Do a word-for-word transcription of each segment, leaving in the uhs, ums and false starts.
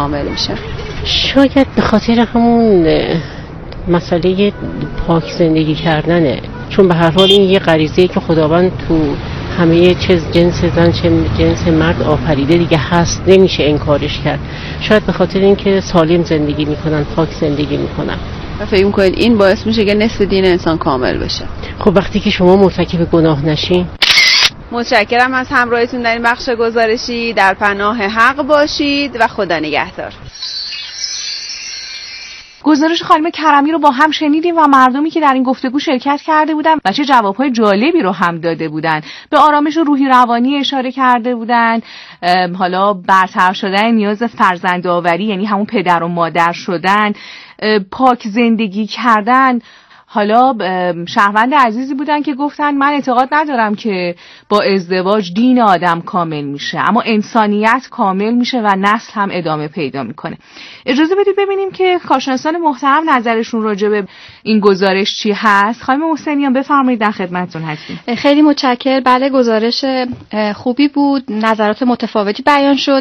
کامل میشه؟ شاید به خاطر همون مسئله پاک زندگی کردنه، چون به هر حال این یه غریزه‌ای که خداوند تو همه چیز جنس زن چه جنس مرد آفریده دیگه هست، نمیشه انکارش کرد. شاید به خاطر اینکه سالم زندگی میکنن، پاک زندگی میکنن. و فکر می‌کنید این باعث میشه که نصف دین انسان کامل بشه؟ خب وقتی که شما مرتکب گناه نشین. متشکرم از همراهیتون در این بخش گزارشی. در پناه حق باشید و خدا نگهدار. گزارش خانم کرمی رو با هم شنیدیم و مردمی که در این گفتگو شرکت کرده بودن و چه جوابهای جالبی رو هم داده بودن. به آرامش روحی روانی اشاره کرده بودن، حالا برطرف شدن نیاز فرزندآوری یعنی همون پدر و مادر شدن، پاک زندگی کردن. حالا شهروند عزیزی بودن که گفتن من اعتقاد ندارم که با ازدواج دین آدم کامل میشه، اما انسانیت کامل میشه و نسل هم ادامه پیدا میکنه. اجازه بدید ببینیم که کارشناسان محترم نظرشون راجع به این گزارش چی هست. خانم حسینیان بفرمایید، در خدمتتون هستیم. خیلی متشکرم. بله گزارش خوبی بود، نظرات متفاوتی بیان شد.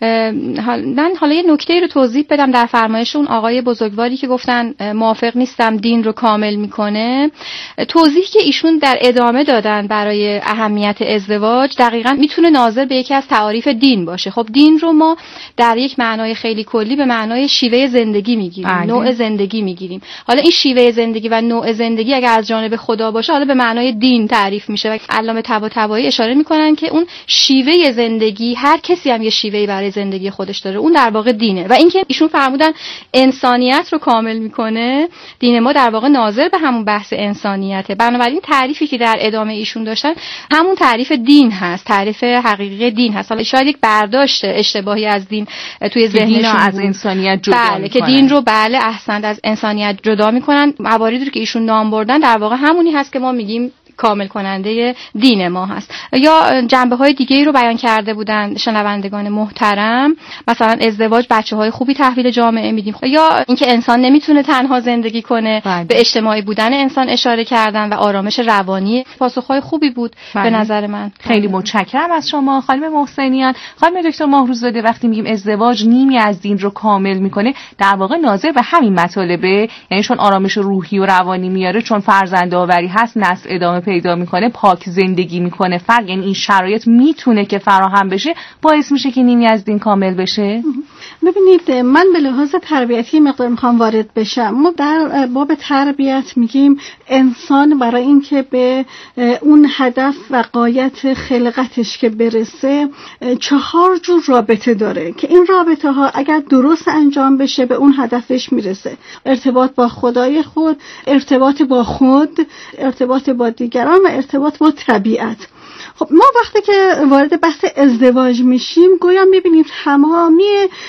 من حالا یه نکته رو توضیح بدم در فرمایش اون آقای بزرگواری که گفتن موافق نیستم دین رو کامل میکنه. توضیحی که ایشون در ادامه دادن برای اهمیت ازدواج دقیقاً میتونه ناظر به یکی از تعاریف دین باشه. خب دین رو ما در یک معنای خیلی کلی به معنای شیوه زندگی میگیریم، نوع زندگی میگیریم. حالا این شیوه زندگی و نوع زندگی اگر از جانب خدا باشه حالا به معنای دین تعریف میشه و علامه طباطبایی اشاره میکنن که اون شیوه زندگی، هر کسی هم یه شیوهی برای زندگی خودش داره، اون در واقع دینه. و اینکه ایشون فرمودن انسانیت رو کامل میکنه، دین ما در واقع ناظر به همون بحث انسانیته. بنابراین تعریفی که در ادامه ایشون داشتن همون تعریف دین هست، تعریف حقیقی دین هست. حالا شاید یک برداشت اشتباهی از دین توی ذهنشون از انسانیت جدا بله میکنن. که دین رو بله احسنت از انسانیت جدا میکنن. مواردی رو که ایشون نام بردن در واقع همونی هست که ما میگیم کامل کننده دین ما هست. یا جنبه های دیگه‌ای رو بیان کرده بودن شنوندگان محترم، مثلا ازدواج بچه های خوبی تحویل جامعه میدیم، یا اینکه انسان نمیتونه تنها زندگی کنه، بله. به اجتماعی بودن انسان اشاره کردن و آرامش روانی. پاسخهای خوبی بود بله. به نظر من. خیلی متشکرم از شما خانم محسنیان. خانم دکتر ماهروزاده، وقتی میگیم ازدواج نیمی از دین رو کامل میکنه، در واقع ناظر به همین مطالبه، یعنی چون آرامش روحی و روانی میاره، چون فرزندآوری هست، نسل ادامه پیدا میکنه، پاک زندگی میکنه، فرق یعنی این شرایط میتونه که فراهم بشه، باعث میشه که نیمی از دین کامل بشه. ببینید من به لحاظ تربیتی مقدار میخوام وارد بشم. ما در باب تربیت میگیم انسان برای اینکه به اون هدف و غایت خلقتش که برسه چهار جور رابطه داره که این رابطه ها اگر درست انجام بشه به اون هدفش میرسه. ارتباط با خدای خود، ارتباط با خود، ارتباط با دیگران و ارتباط با طبیعت. خب ما وقتی که وارد بحث ازدواج میشیم گویا میبینیم تمامی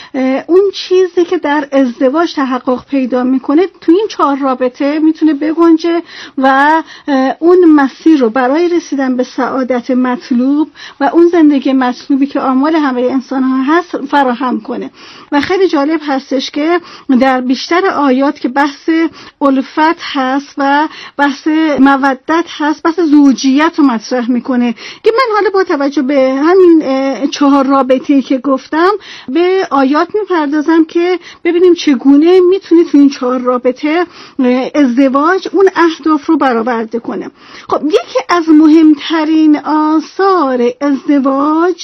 اون چیزی که در ازدواج تحقق پیدا میکنه تو این چهار رابطه میتونه بگنجه و اون مسیر رو برای رسیدن به سعادت مطلوب و اون زندگی مطلوبی که آمال همه انسان ها هست فراهم کنه. و خیلی جالب هستش که در بیشتر آیات که بحث الفت هست و بحث مودت هست، بحث زوجیت رو مطرح میکنه که من حالا با توجه به همین چهار رابطه‌ای که گفتم به آیات میپردازم که ببینیم چگونه میتونید تو این چهار رابطه ازدواج اون اهداف رو برآورده کنه. خب یکی از مهمترین آثار ازدواج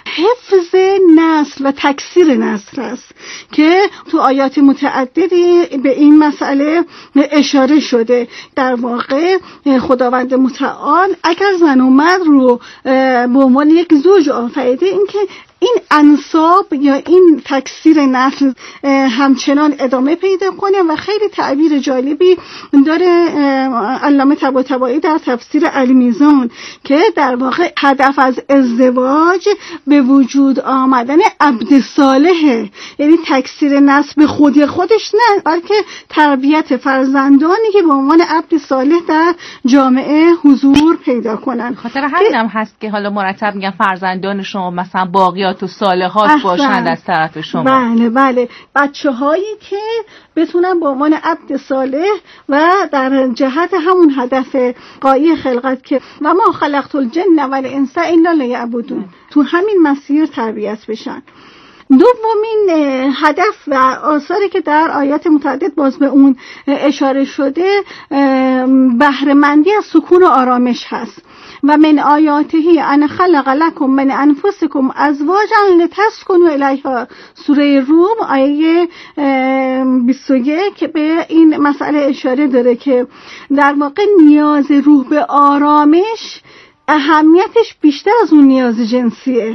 حفظ نسل و تکثیر نسل است که تو آیات متعددی به این مسئله اشاره شده. در واقع خداوند متعال اگر زن و مرد رو به عنوان یک زوج آفریده، این که این انساب یا این تکثیر نسل همچنان ادامه پیدا کنه و خیلی تعبیر جالبی داره علامه طباطبایی در تفسیر المیزان که در واقع هدف از ازدواج به وجود آمدن عبد صالحه، یعنی تکثیر نسل به خودی خودش نه بلکه تربیت فرزندانی که به عنوان عبد صالح در جامعه حضور پیدا کنن. خاطر همین هم هست که حالا مرتب میگن فرزندان شما مثلا باقیات و صالحات باشند از طرف شما. بله بله، بچه هایی که بتونن به عنوان عبد صالح و در جهت همون هدف غایه خلقت که و ما خلقت الجن والانس الا لیعبدون تو همین مسیر تربیت بشن. دومین هدف و آثاری که در آیات متعدد باز به اون اشاره شده بهره‌مندی از سکون و آرامش هست. و من آیاته ان خلق لکم من انفسکم ازواجا لتسکنوا الیها، سوره روم آیه بیست و یک به این مسئله اشاره داره که در واقع نیاز روح به آرامش اهمیتش بیشتر از اون نیاز جنسیه.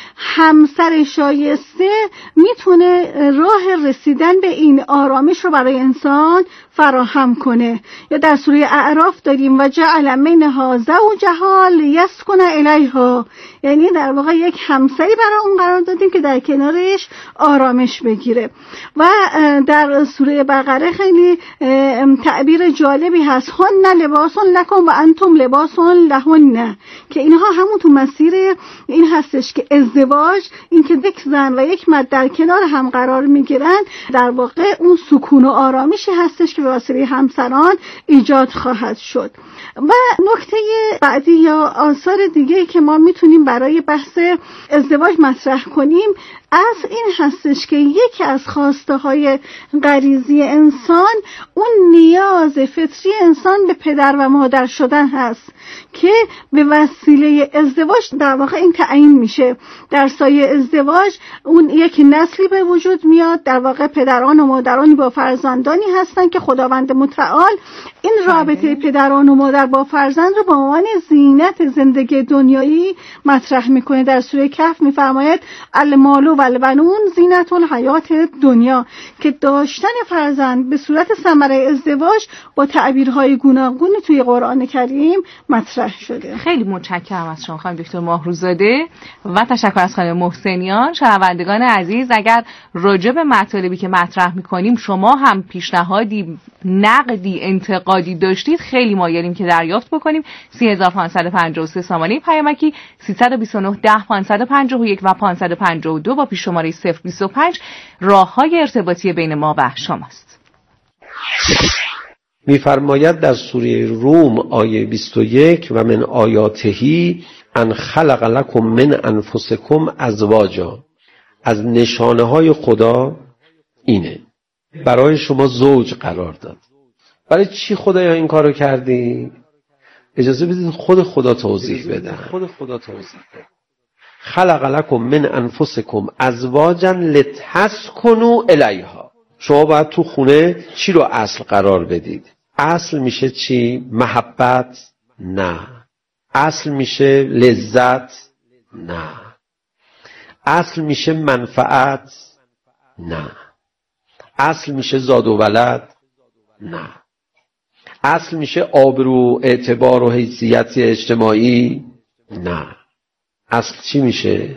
همسر شایسته میتونه راه رسیدن به این آرامش رو برای انسان فراهم کنه. یا در سوره اعراف داریم و جعل منها زوجها لیسکن الیها، یعنی در واقع یک همسری برای اون قرار دادیم که در کنارش آرامش بگیره. و در سوره بقره خیلی تعبیر جالبی هست، هن لباسون لکم و انتم لباسون لهن، که اینها همون تو مسیر این هستش که ازدواج، این که یک زن و یک مرد در کنار هم قرار میگیرن، در واقع اون سکون و آرامشی هستش که به واسطه همسران ایجاد خواهد شد. و نکته بعدی یا آثار دیگه‌ای که ما میتونیم برای بحث ازدواج مطرح کنیم از این هستش که یکی از خواسته های غریزی انسان اون نیاز فطری انسان به پدر و مادر شدن هست که به وسیله ازدواج در واقع این تعیین میشه. در سایه ازدواج اون یک نسلی به وجود میاد، در واقع پدران و مادرانی با فرزندانی هستن که خداوند متعال این رابطه پدران و مادر با فرزند رو به عنوان زینت زندگی دنیایی مطرح میکنه. در سوره کهف میفرماید المال و البنون زینت الحیات دنیا، که داشتن فرزند به صورت ثمره ازدواج با تعبیرهای گوناگونی توی قرآن کریم مطرح شده. خیلی متشکرم از شما خانم دکتر ماهروزاده و تشکر از خانم محسنیان. شنوندگان عزیز، اگر راجع به مطالبی که مطرح میکنیم شما هم پیشنهادی، نقدی، انتقادی داشتید، خیلی مایلیم که دریافت بکنیم. سه هزار و پانصد و پنجاه و سه سامانه پیامکی سیصد و بیست و نه ده پانصد و پنجاه و یک و پانصد و پنجاه و دو با پیش شماره صفر بیست و پنج راههای ارتباطی بین ما و شماست. می‌فرماید در سوره روم آیه بیست و یک و من آیاتهی ان خلق لکم من انفسکم ازواجا، از نشانه های خدا اینه برای شما زوج قرار داد. برای چی خدایا این کارو کردی؟ اجازه بدید خود خدا توضیح بده. خود خدا توضیح بده. خلق لکم من انفسکم ازواجا لتسکنوا الیها. شما باید تو خونه چی رو اصل قرار بدید؟ اصل میشه چی؟ محبت؟ نه. اصل میشه لذت؟ نه. اصل میشه منفعت؟ نه. اصل میشه زاد و ولد؟ نه. اصل میشه آبرو، اعتبار و حیثیت اجتماعی؟ نه. اصل چی میشه؟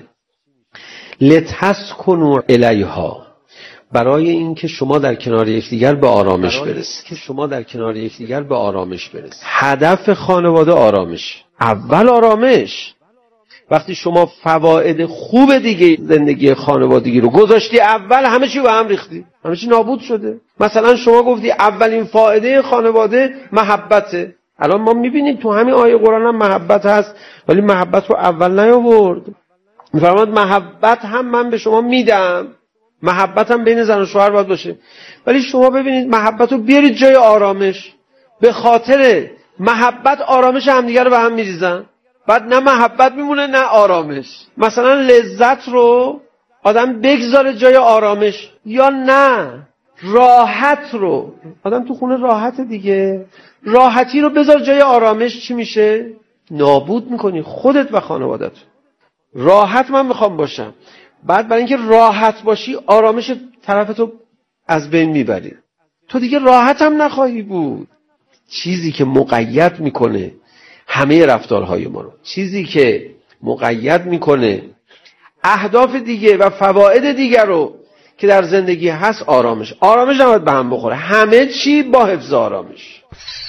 لتسکنوا الیها، برای اینکه شما در کنار یکدیگر به آرامش برسید. که شما در کنار یکدیگر به آرامش برسید. هدف خانواده آرامش. اول آرامش. وقتی شما فواید خوب دیگه زندگی خانوادگی رو گذاشتی اول، همه چی به هم ریختی، همه چی نابود شده. مثلا شما گفتی اولین فایده خانواده محبته. الان ما میبینیم تو همین آیه قرآن هم محبت هست، ولی محبت رو اول نیاورد. میفرماید محبت هم من به شما میدم، محبت هم بین زن و شوهر باید باشه، ولی شما ببینید محبت رو بیارید جای آرامش. به خاطر محبت آرامش همدیگر رو به هم میریزن، بعد نه محبت میمونه نه آرامش. مثلا لذت رو آدم بگذاره جای آرامش، یا نه راحت رو، آدم تو خونه راحت دیگه، راحتی رو بذار جای آرامش. چی میشه؟ نابود میکنی خودت و خانوادت. راحت من میخوام باشم، بعد برای اینکه راحت باشی آرامش طرفتو از بین میبری، تو دیگه راحت هم نخواهی بود. چیزی که مقید میکنه همه رفتارهای ما رو، چیزی که مقید میکنه اهداف دیگه و فواید دیگر رو که در زندگی هست، آرامش. آرامش نباید به هم بخوره، همه چی با حفظ آرامش.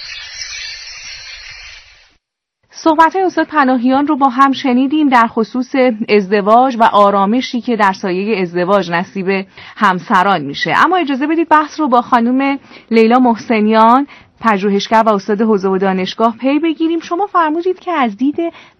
صحبت‌های استاد پناهیان رو با هم شنیدیم در خصوص ازدواج و آرامشی که در سایه ازدواج نصیب همسران میشه. اما اجازه بدید بحث رو با خانم لیلا محسنیان پژوهشگر و استاد حوزه و دانشگاه پی بگیریم. شما فرمودید که از دید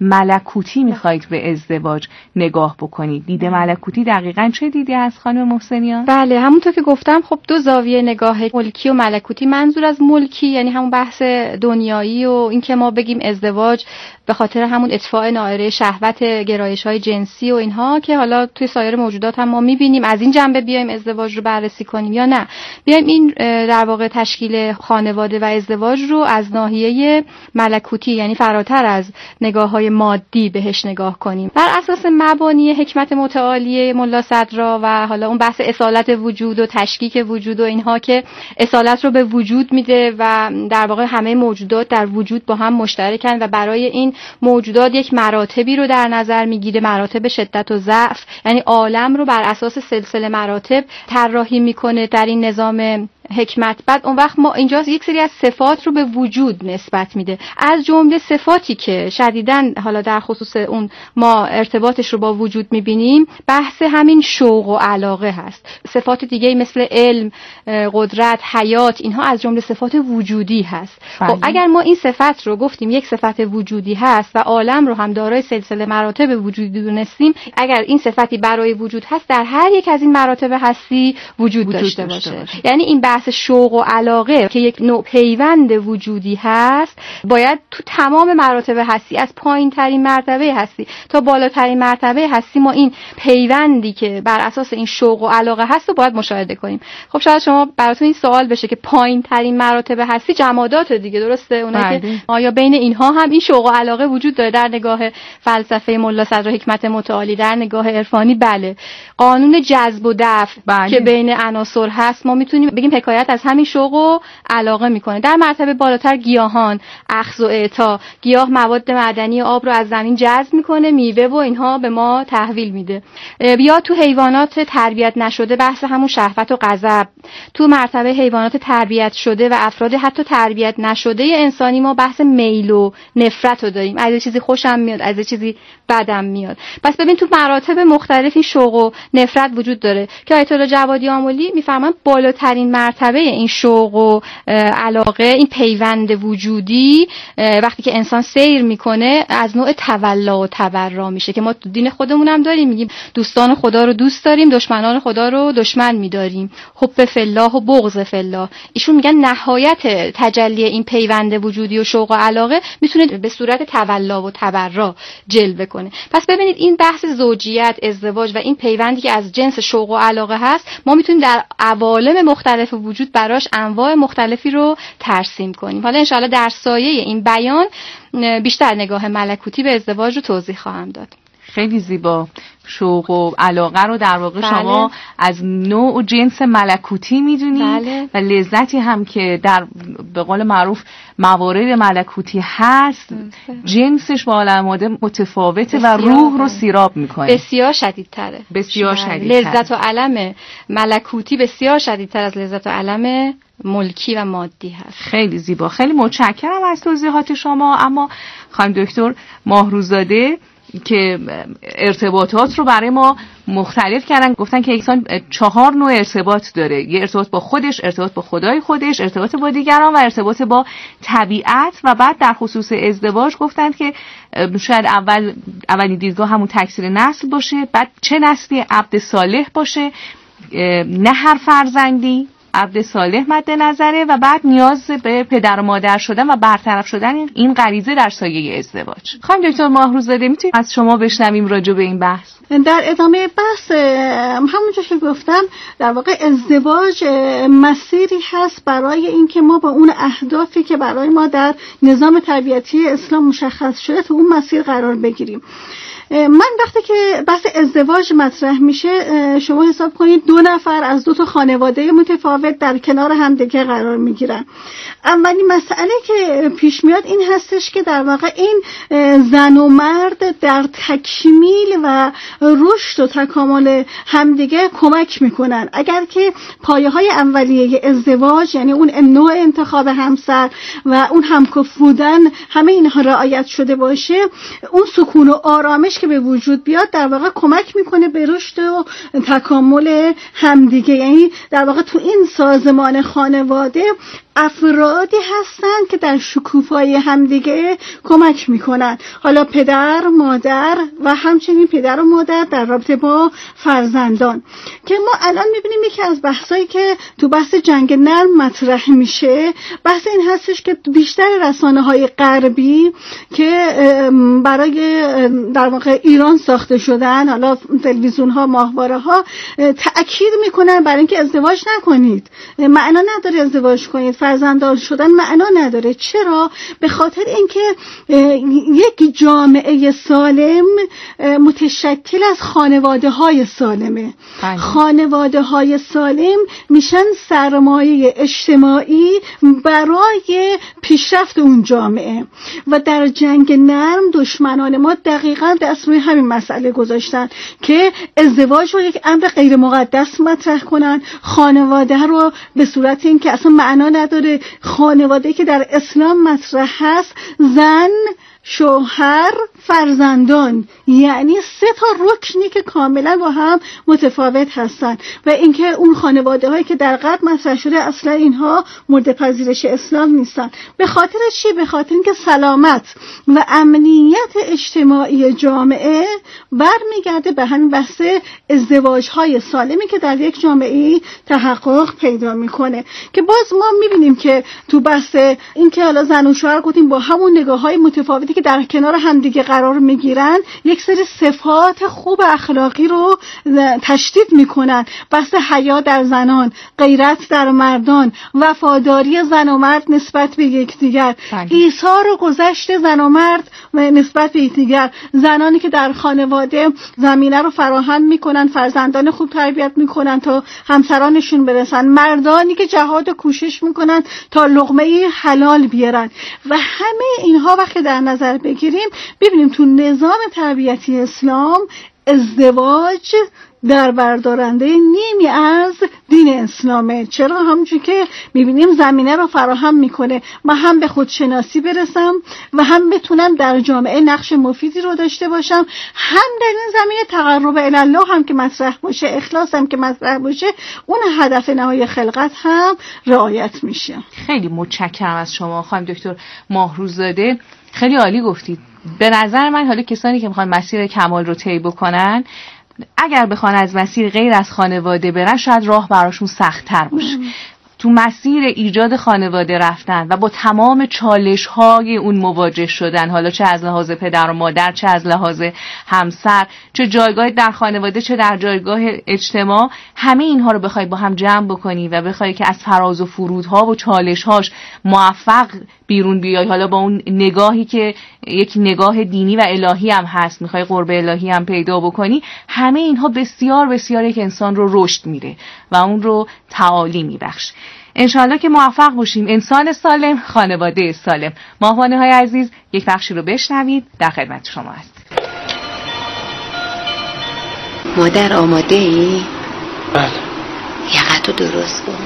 ملکوتی میخواید به ازدواج نگاه بکنید. دید ملکوتی دقیقاً چه دیدی از خانم محسنیان؟ بله، همونطور که گفتم خب دو زاویه نگاه ملکی و ملکوتی. منظور از ملکی یعنی همون بحث دنیایی و اینکه ما بگیم ازدواج به خاطر همون اطفاء نائره شهوت، گرایش‌های جنسی و اینها که حالا توی سایر موجودات هم ما می‌بینیم، از این جنبه بیایم ازدواج رو بررسی کنیم یا نه بیایم این در واقع تشکیل خانواده و ازدواج رو از ناحیه ملکوتی یعنی فراتر از نگاه‌های مادی بهش نگاه کنیم. بر اساس مبانی حکمت متعالیه ملا صدرا و حالا اون بحث اصالت وجود و تشکیک وجود و اینها که اصالت رو به وجود میده و در واقع همه موجودات در وجود با هم مشترکن و برای این موجودات یک مراتبی رو در نظر میگیره، مراتب شدت و ضعف، یعنی عالم رو بر اساس سلسله مراتب طراحی میکنه در این نظام حکمت. بعد اون وقت ما اینجا یک سری از صفات رو به وجود نسبت میده، از جمله صفاتی که شدیداً حالا در خصوص اون ما ارتباطش رو با وجود میبینیم بحث همین شوق و علاقه هست. صفات دیگه مثل علم، قدرت، حیات، اینها از جمله صفات وجودی هست. خب اگر ما این صفت رو گفتیم یک صفت وجودی هست و عالم رو هم دارای سلسله مراتب وجودی دونستیم، اگر این صفتی برای وجود هست در هر یک از این مراتب هستی وجود, وجود داشته, داشته باشه. باشه یعنی این بحث شوق و علاقه که یک نوع پیوند وجودی هست باید تو تمام مراتب هستی از پایین ترین مرتبه هستی تا بالاترین مرتبه هستی ما این پیوندی که بر اساس این شوق و علاقه هست رو باید مشاهده کنیم. خب شاید شما براتون این سوال بشه که پایین ترین مراتب هستی جمادات دیگه، درسته؟ اونایی که آیا بین اینها هم این شوق و علاقه وجود داره در نگاه فلسفه ملا صدر حکمت متعالی، در نگاه عرفانی بله. قانون جذب و دفع بله. که بین عناصر هست ما میتونیم بگیم حکایت از همین شوق و علاقه میکنه. در مرتبه بالاتر گیاهان، اخذ و اعطا، گیاه مواد معدنی آب رو از زمین جذب میکنه، میوه و اینها به ما تحویل میده. یا تو حیوانات تربیت نشده بحث همون شهوت و غضب. تو مرتبه حیوانات تربیت شده و افراد حتی تربیت نشده انسانی ما بحث میل و نفرت رو داریم، از چیزی خوشم میاد، از چیزی بدم میاد. پس ببین تو مراتب مختلف این شوق و نفرت وجود داره که آیت الله جوادی آملی میفرمان بالاترین مرتبه این شوق و علاقه، این پیوند وجودی وقتی که انسان سیر میکنه از نوع تولا و تبرا میشه که ما تو دین خودمون هم داریم، میگیم دوستان خدا رو دوست داریم، دشمنان خدا رو دشمن میداریم، حب فی الله و بغض فی الله. ایشون میگن نهایت تجلی این پیوند وجودی و شوق و علاقه میتونه به صورت تولا و تبرا جلوه کنه. پس ببینید این بحث زوجیت، ازدواج و این پیوندی که از جنس شوق و علاقه هست ما میتونیم در عوالم مختلف وجود براش انواع مختلفی رو ترسیم کنیم. حالا انشاءالله در سایه این بیان بیشتر نگاه ملکوتی به ازدواج رو توضیح خواهم داد. خیلی زیبا. شوق و علاقه رو در واقع بله. شما از نوع و جنس ملکوتی میدونید بله. و لذتی هم که در به قول معروف موارد ملکوتی هست بله. جنسش با عالم ماده متفاوته و روح رو سیراب میکنه، بسیار شدیدتره، بسیار شدیدتره. لذت و علم ملکوتی بسیار شدیدتر از لذت و علم ملکی و مادی هست. خیلی زیبا. خیلی متشکرم از توضیحات شما. اما خانم دکتر ماهروزاده که ارتباطات رو برای ما مختلف کردن، گفتن که انسان چهار نوع ارتباط داره، یه ارتباط با خودش، ارتباط با خدای خودش، ارتباط با دیگران و ارتباط با طبیعت. و بعد در خصوص ازدواج گفتن که شاید اول اولین دیدگاه همون تکثیر نسل باشه، بعد چه نسلی؟ عبد صالح باشه، نه هر فرزندی، عبد صالح مد نظره، و بعد نیاز به پدر و مادر شدن و برطرف شدن این غریزه در سایه ازدواج. خانم دکتر ماهروزاده میتونیم از شما بشنویم راجع به این بحث؟ در ادامه بحث همونجور که گفتم در واقع ازدواج مسیری هست برای اینکه ما با اون اهدافی که برای ما در نظام تربیتی اسلام مشخص شده تو اون مسیر قرار بگیریم. من وقتی که بحث ازدواج مطرح میشه شما حساب کنید دو نفر از دو تا خانواده متفاوت در کنار همدیگه قرار میگیرن. اولین مسئله که پیش میاد این هستش که در واقع این زن و مرد در تکمیل و رشد و تکامل همدیگه کمک میکنن. اگر که پایه های اولیه ازدواج یعنی اون نوع انتخاب همسر و اون همکف بودن همه اینها رعایت شده باشه، اون سکون و آرامش که به وجود بیاد در واقع کمک میکنه به رشد و تکامل همدیگه. یعنی در واقع تو این سازمان خانواده افرادی هستند که در شکوفایی همدیگه کمک میکنن، حالا پدر، مادر و همچنین پدر و مادر در رابطه با فرزندان. که ما الان میبینیم یکی از بحثایی که تو بحث جنگ نرم مطرح میشه، بحث این هستش که بیشتر رسانه های غربی که برای در واقع ایران ساخته شدن، حالا تلویزیون ها، ماهواره ها، تأکید میکنن برای اینکه ازدواج نکنید، معنا نداره ازدواج کنید، فرزنددار شدن معنا نداره. چرا؟ به خاطر اینکه یک جامعه سالم متشکل از خانواده های سالمه. خانواده های سالم میشن سرمایه اجتماعی برای پیشرفت اون جامعه و در جنگ نرم دشمنان ما دقیقاً دست روی همین مسئله گذاشتن که ازدواج رو یک امر غیر مقدس مطرح کنن، خانواده رو به صورت این که اصلا معنا نداره. خانواده که در اسلام مطرح هست، زن، شوهر، فرزندان، یعنی سه تا رکنی که کاملا با هم متفاوت هستن و اینکه اون خانواده هایی که در غرب مطرح شده اصلا اینها مورد پذیرش اسلام نیستن. به خاطر چی؟ به خاطر اینکه سلامت و امنیت اجتماعی جامعه برمیگرده به همین بحث ازدواج های سالمی که در یک جامعه تحقق پیدا میکنه. که باز ما میبینیم که تو بحث اینکه حالا زن و شوهر گفتیم با همون نگاه های متفاوتی که در کنار همدیگه قرار میگیرن، یک سری صفات خوب اخلاقی رو تشدید میکنن. بحث حیا در زنان، غیرت در مردان، وفاداری زن و مرد نسبت به یکدیگر، ایثار و گذشت زن و مرد نسبت به یکدیگر، زنانی که در خانواده زمینه رو فراهم میکنن، فرزندان خوب تربیت میکنن تا همسرانشون برسن، مردانی که جهاد و کوشش میکنن تا لقمه حلال بیارن. و همه اینها وقتی در نظر بگیریم ببینیم تو نظام تربیتی اسلام ازدواج در بردارنده نیمی از دین اسلامه. چرا؟ همونجور که میبینیم زمینه رو فراهم میکنه من هم به خودشناسی برسم و هم بتونم در جامعه نقش مفیدی رو داشته باشم، هم در این زمینه تقرب الی الله هم که مطرح باشه، اخلاص هم که مطرح باشه، اون هدف نهایی خلقت هم رعایت میشه. خیلی متشکرم از شما خانم دکتر ماهروزاده، خیلی عالی گفتید. به نظر من حالا کسانی که میخوان مسیر کمال رو طی بکنن، اگر بخوان از مسیر غیر از خانواده برن، شاید راه براشون سخت‌تر باشه. تو مسیر ایجاد خانواده رفتن و با تمام چالش‌های اون مواجه شدن، حالا چه از لحاظ پدر و مادر، چه از لحاظ همسر، چه جایگاه در خانواده، چه در جایگاه اجتماع، همه اینها رو بخوای با هم جمع بکنی و بخوای که از فراز و فرودها و چالش‌هاش موفق بیرون بیای، حالا با اون نگاهی که یک نگاه دینی و الهی هم هست، میخوای قرب الهی هم پیدا بکنی، همه اینها بسیار بسیار یک انسان رو رشد میده و اون رو تعالی میبخش. انشالله که موفق باشیم. انسان سالم، خانواده سالم. ماهوانه های عزیز، یک بخشی رو بشنوید، در خدمت شما هست. مادر آماده ای؟ بله. یقتو درست کن.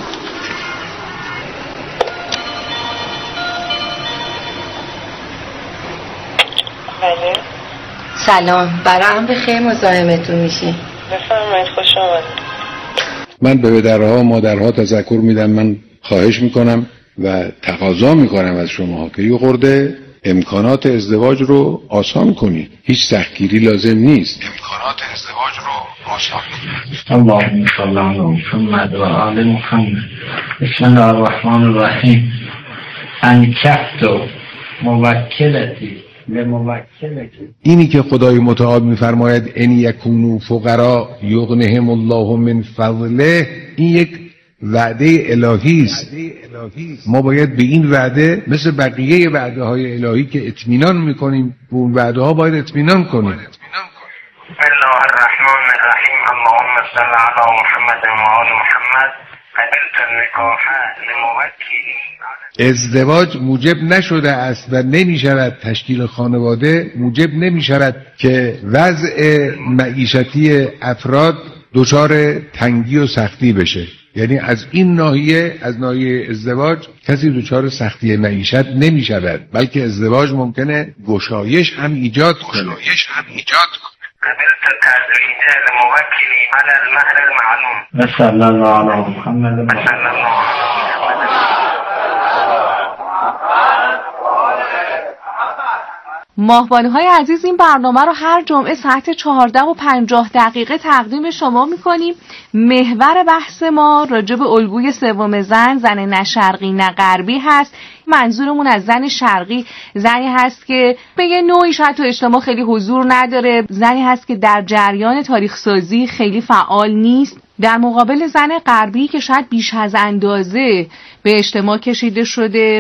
بله. سلام، برام بخیر مزاحمتون میشی. بفرمایید، خوش آمدید. من به پدرها و مادرها تذکر میدم، من خواهش میکنم و تقاضا میکنم از شما که یه خورده امکانات ازدواج رو آسان کنید. هیچ سختگیری لازم نیست. امکانات ازدواج رو آسان کنید. اللهم صل علی محمد و آل محمد. بسم الله الرحمن الرحیم. انکحت موکلتی اینی که خدای متعال میفرماید ان یکونوا فقراء یغنهم الله من فضله، این یک وعده الهی است. ما باید به این وعده مثل بقیه وعده های الهی که اطمینان میکنیم به اون وعده ها باید اطمینان کنیم. بسم الله الرحمن الرحیم. اللهم صل علی محمد و آل محمد. قبلت النکاح لموکلی. ازدواج موجب نشده است و نمی شود، تشکیل خانواده موجب نمی شود که وضع معیشتی افراد دچار تنگی و سختی بشه. یعنی از این ناحیه، از ناحیه ازدواج کسی دچار سختی معیشت نمی شود، بلکه ازدواج ممکنه گشایش هم ایجاد کنه. گشایش هم ایجاد کنه. قبلت تزویج لموکلی علی المهر المعلوم. صلی الله علی محمد. ماهبانوهای عزیز، این برنامه رو هر جمعه ساعت چهارده و پنجاه دقیقه تقدیم شما میکنیم. محور بحث ما راجع به الگوی سوم زن، زن نه شرقی نه غربی هست. منظورمون از زن شرقی زنی هست که به یه نوعی شاید تو اجتماع خیلی حضور نداره، زنی هست که در جریان تاریخ سازی خیلی فعال نیست، در مقابل زن غربی که شاید بیش از اندازه به اجتماع کشیده شده،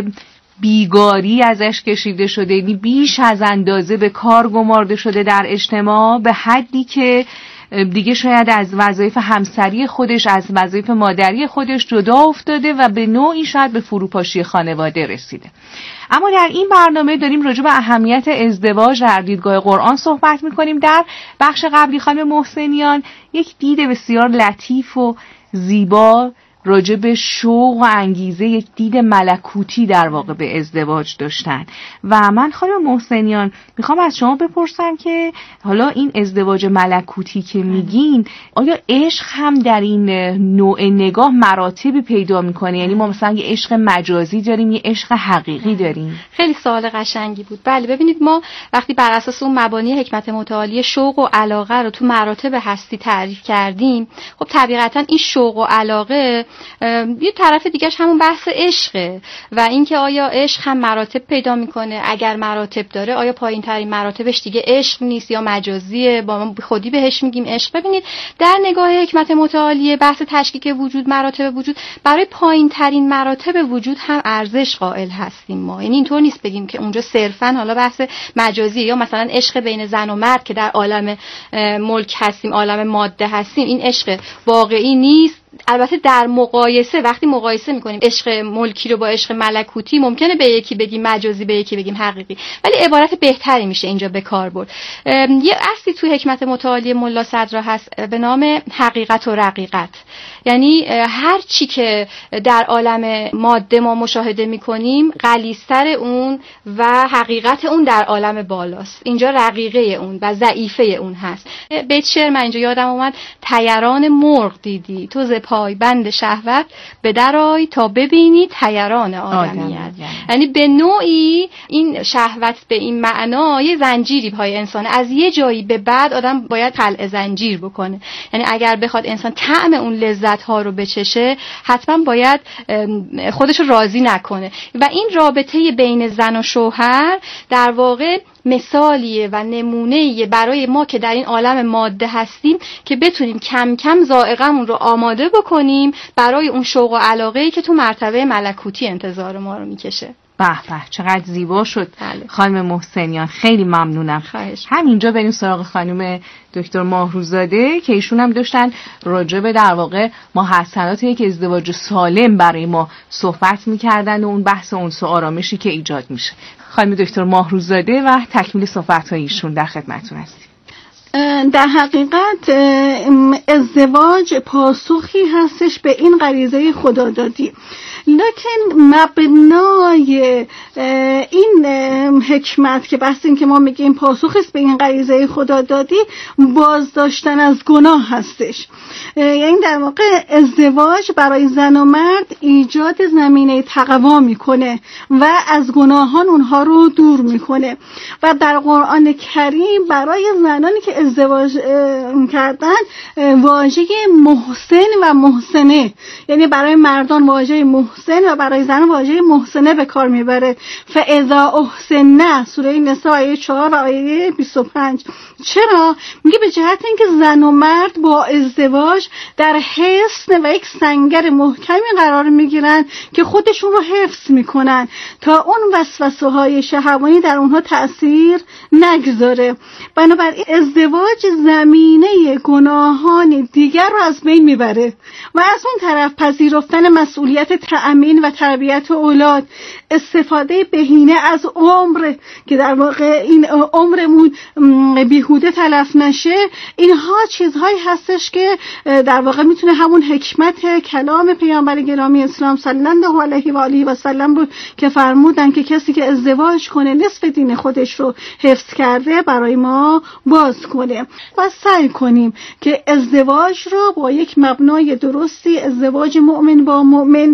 بیگاری ازش کشیده شده، یعنی بیش از اندازه به کار گمارده شده در اجتماع، به حدی که دیگه شاید از وظایف همسری خودش، از وظایف مادری خودش جدا افتاده و به نوعی شاید به فروپاشی خانواده رسیده. اما در این برنامه داریم راجع به اهمیت ازدواج در دیدگاه قرآن صحبت میکنیم. در بخش قبلی خانم محسنیان یک دید بسیار لطیف و زیبا راجع به شوق و انگیزه، یک دید ملکوتی در واقع به ازدواج داشتن و من خانم محسنیان میخوام از شما بپرسم که حالا این ازدواج ملکوتی که میگین، آیا عشق هم در این نوع نگاه مراتبی پیدا میکنه؟ یعنی ما مثلا یه عشق مجازی داریم، یه عشق حقیقی داریم؟ خیلی سوال قشنگی بود. بله، ببینید ما وقتی بر اساس اون مبانی حکمت متعالی شوق و علاقه رو تو مراتب هستی تعریف کردیم، خب طبیعتا این شوق و علاقه یه طرف دیگهش همون بحث عشقه و اینکه آیا عشق هم مراتب پیدا میکنه، اگر مراتب داره آیا پایین ترین مراتبش دیگه عشق نیست یا مجازیه، با ما خودی بهش میگیم عشق؟ ببینید در نگاه حکمت متعالی بحث تشکیک وجود، مراتب وجود، برای پایین ترین مراتب وجود هم ارزش قائل هستیم ما. یعنی اینطور نیست بگیم که اونجا صرفا حالا بحث مجازیه یا مثلا عشق بین زن و مرد که در عالم ملک هستیم، عالم ماده هستیم، این عشق واقعی نیست. البته در مقایسه وقتی مقایسه میکنیم عشق ملکی رو با عشق ملکوتی، ممکنه به یکی بگیم مجازی، به یکی بگیم حقیقی، ولی عبارت بهتری میشه اینجا به کار برد. یه اصلی تو حکمت متعالی ملا صدرا هست به نام حقیقت و رقیقت. یعنی هر چی که در عالم ماده ما مشاهده میکنیم غلیظتر اون و حقیقت اون در عالم بالاست. اینجا رقیقه اون و ضعیفه اون هست. بیت شعر من اینجا یادم اومد: طیران مرغ دیدی تو ز پای بند شهوت، به درآی تا ببینی طیران آدمیت. یعنی به نوعی این شهوت به این معنا یه زنجیری پای انسانه، از یه جایی به بعد آدم باید خلع زنجیر بکنه. یعنی اگر بخواد انسان طعم اون لذت ها رو بچشه، حتما باید خودش رو راضی نکنه و این رابطه بین زن و شوهر در واقع مثالیه و نمونه‌ایه برای ما که در این عالم ماده هستیم که بتونیم کم کم ذائقه‌مون رو آماده بکنیم برای اون شوق و علاقه‌ای که تو مرتبه ملکوتی انتظار ما رو میکشه. به به، چقدر زیبا شد. بله. خانم محسنیان خیلی ممنونم. خواهش. همینجا بریم سراغ خانم دکتر ماهروزاده که ایشون هم داشتن راجع به در واقع محسنات یک ازدواج سالم برای ما صحبت میکردن و اون بحث اون سو آرامشی که ایجاد میشه. خانم دکتر ماهروزاده و تکمیل صحبت‌های ایشون در خدمتتون هستیم. در حقیقت ازدواج پاسخی هستش به این غریزه خدادادی، لکن مبنای این حکمت که بحث این که ما میگیم پاسخ است به این غریزه خدادادی، بازداشتن از گناه هستش. یعنی در واقع ازدواج برای زن و مرد ایجاد زمینه تقوا میکنه و از گناهان اونها رو دور میکنه و در قرآن کریم برای زنانی که ازدواج کردن واژه محسن و محسنه، یعنی برای مردان واژه محسن و برای زن واژه محسنه به کار میبره. فاذا احسن، سوره نساء آیه چهار و آیه بیست و پنج. چرا؟ میگه به جهت اینکه زن و مرد با ازدواج در حصن و یک سنگر محکمی قرار میگیرن که خودشون رو حفظ میکنن تا اون وسوسه های شهوانی در اونها تأثیر نگذاره. بنابراین ازدواج زمینه گناهان دیگر رو از بین میبره و از اون طرف پذیرفتن مسئولیت تأمین و تربیت اولاد، استفاده بهینه از عمر که در واقع این عمرمون بیهوده تلف نشه، اینها چیزهایی هستش که در واقع میتونه همون حکمت کلام پیامبر گرامی اسلام صلی الله علیه و آله و سلم بود که فرمودن که کسی که ازدواج کنه نصف دین خودش رو حفظ کرده برای ما باز کنه. و سعی کنیم که ازدواج رو با یک مبنای درستی، ازدواج مؤمن با مؤمن، خود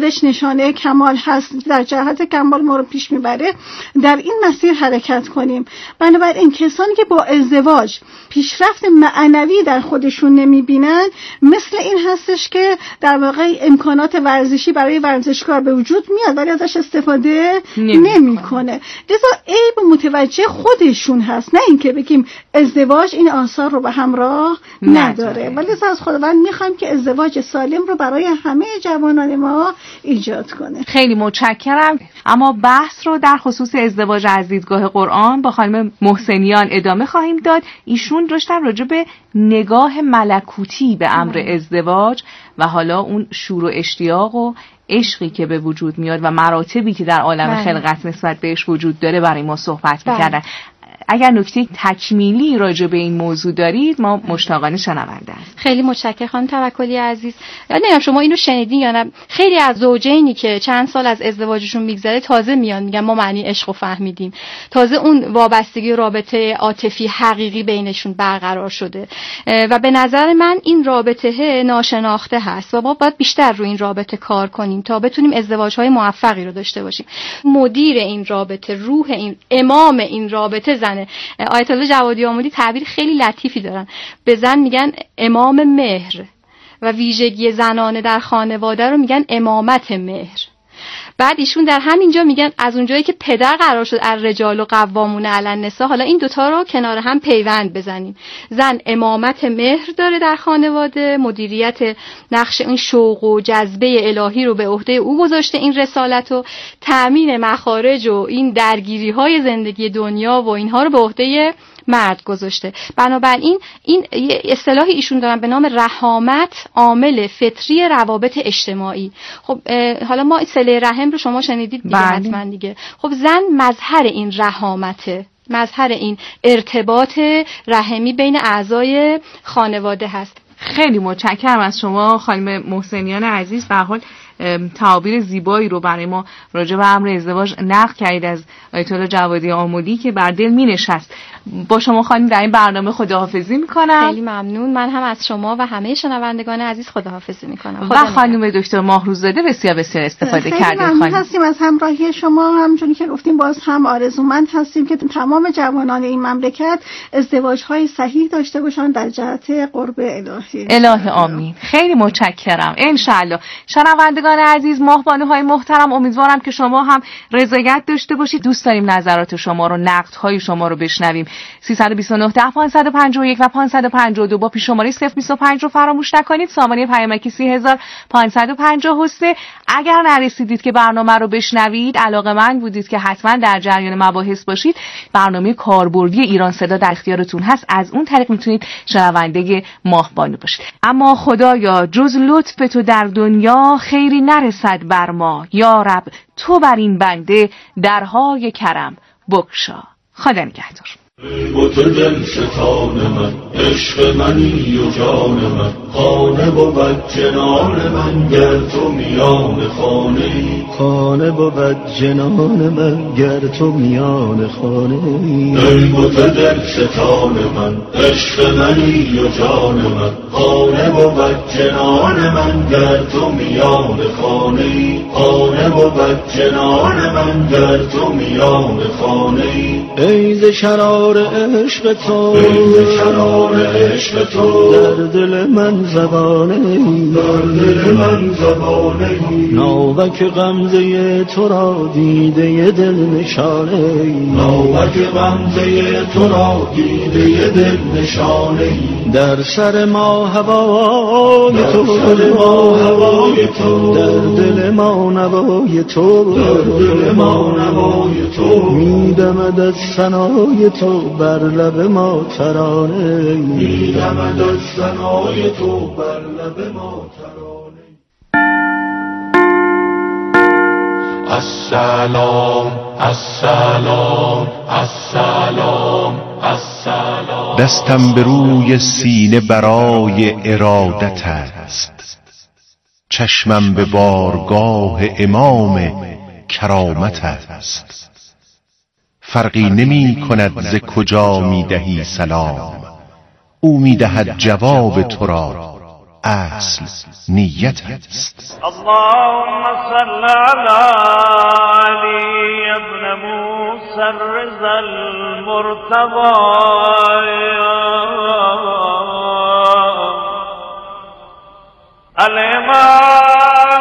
خودش نشانه کمال هست، در جهت کمال ما رو پیش میبره، در این مسیر حرکت کنیم. بنابراین کسانی که با ازدواج پیشرفت معنوی در خودشون نمیبینن، مثل این هستش که در واقع امکانات ورزشی برای ورزشکار به وجود میاد ولی ازش استفاده نمیکنه. لذا عیب متوجه خودشون هست، نه اینکه بگیم ازدواج این آثار رو به همراه نداره. ولی از خداوند میخوایم که ازدواج سالم رو برای همه جوانان ما ایجاد کنه. خیلی متشکرم. اما بحث رو در خصوص ازدواج از دیدگاه قرآن با خانم محسنیان ادامه خواهیم داد. ایشون داشتن راجع به نگاه ملکوتی به امر ازدواج و حالا اون شور و اشتیاق و عشقی که به وجود میاد و مراتبی که در عالم خلقت نسبت بهش وجود داره برای ما صحبت میکردن. اگر نکته تکمیلی راجع به این موضوع دارید ما مشتاقانه شنونده است. خیلی متشکرم خانم توکلی عزیز. نمیدونم شما اینو شنیدین یا نه، خیلی از زوجینی که چند سال از ازدواجشون میگذره تازه میان میگن ما معنی عشق رو فهمیدیم، تازه اون وابستگی و رابطه عاطفی حقیقی بینشون برقرار شده و به نظر من این رابطه ناشناخته هست و ما باید بیشتر روی این رابطه کار کنیم تا بتونیم ازدواج‌های موفقی رو داشته باشیم. مدیر این رابطه، روح این امام این رابطه زن آیت الله جوادی آملی تعبیر خیلی لطیفی دارن، به زن میگن امام مهر و ویژگی زنانه در خانواده رو میگن امامت مهر. بعد ایشون در همینجا میگن از اونجایی که پدر قرار شد الرجال و قوامون علی النساء، حالا این دوتا رو کنار هم پیوند بزنیم. زن امامت مهر داره در خانواده، مدیریت نقش این شوق و جذبه الهی رو به عهده او گذاشته، این رسالت و تأمین مخارج و این درگیری های زندگی دنیا و اینها رو به عهده مرد گذاشته. بنابراین این اصطلاحی ایشون دارن به نام رحامت، عامل فطری روابط اجتماعی. خب حالا ما صله رحم رو شما شنیدید دیگه حتما دیگه. خب زن مظهر این رحامته، مظهر این ارتباط رحمی بین اعضای خانواده هست. خیلی متشکرم از شما خانم محسنیان عزیز. به هر حال تعابیر زیبایی رو برای ما راجع به امر ازدواج نقل کردید از آیت الله جوادی آملی که بر دل می‌نشست. با شما خانم در این برنامه خداحافظی میکنم. خیلی ممنون. من هم از شما و همه شنوندگان عزیز خداحافظی میکنم. و خانم دکتر ماهروزاده بسیار بسیار استفاده کردید. خیلی ممنون هستیم از همراهی شما. همونجوری که گفتیم باز هم آرزومند هستیم که تمام جوانان این مملکت ازدواج‌های صحیح داشته باشن در جهت قرب الهی. الهی آمین. خیلی متشکرم. ان شاء الله. شنوندگان عزیز، ماهبانوهای محترم، امیدوارم که شما هم رضایت داشته باشید. دوست داریم نظرات شما رو، نقدهای شما رو بشنویم. سیصد و بیست و نه ده پانصد و پنجاه و یک و پانصد و پنجاه و دو با پیش شماره صفر بیست و پنج رو فراموش نکنید. سامانه پیامکی سی هزار پانصد و پنجاه و سه. اگر نرسیدید که برنامه رو بشنوید، علاقه‌مند بودید که حتما در جریان مباحث باشید، برنامه کاربردی ایران صدا در اختیارتون هست. از اون طریق میتونید شنونده ماهبانو باشید. اما خدایا جز لطف تو در دنیا خیری نرسد بر ما، یا رب تو بر این بنده درهای کرم بگشا. خدا نگهدار. بت دل ستان من، عشق منی و جان من، خانه بود جنان من گر تو میان خانه ای، خانه بود جنان من گر تو میان خانه ای. ای بت دل ستان من، عشق منی و جان من، خانه بود جنان من گر تو میان خانه ای، خانه بود جنان من گر تو میان خانه ای. ای ز شرار عشق تو، ای ز شرار عشق تو، در دل من زبانه ای، در دل من زبانه ای. ناوک غمزه تو را دیده دل نشانه ای، ناوک غمزه تو را دیده دل نشانه ای. در سر ما هوای تو، در سر ما هوای تو، در دل ما نوای تو، در دل ما نوای تو. میدمد از ثنای تو بر لب ما ترانه، میدمد از ثنای تو بر لب ما ترانه. السلام السلام السلام السلام. دستم به روی سینه برای ارادت است، چشمم به بارگاه امام کرامت است. فرقی نمی کند ز کجا می دهی سلام، او می دهد جواب تو را اصل نیت است. اللهم صل علی علی ابن موسی الرضا المرتضی الامام